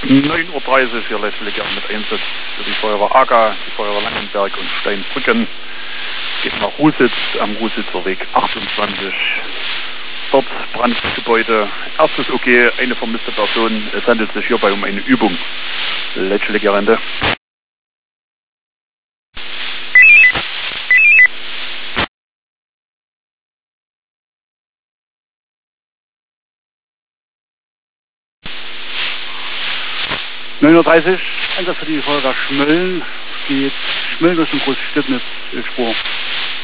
9:30 Uhr hier letztlich mit Einsatz für die Feuerwehr Acker, die Feuerwehr Langenberg und Steinbrücken. Geht nach Rusitz, am Rusitzer Weg 28. Dort Brandgebäude. Erstes OK, eine vermisste Person. Es handelt sich hierbei um eine Übung. Letztlich Ende. (9:30 Uhr), Einsatz für die Feuerwehr Schmölln. Geht Schmölln durch den Großstübnis Spur.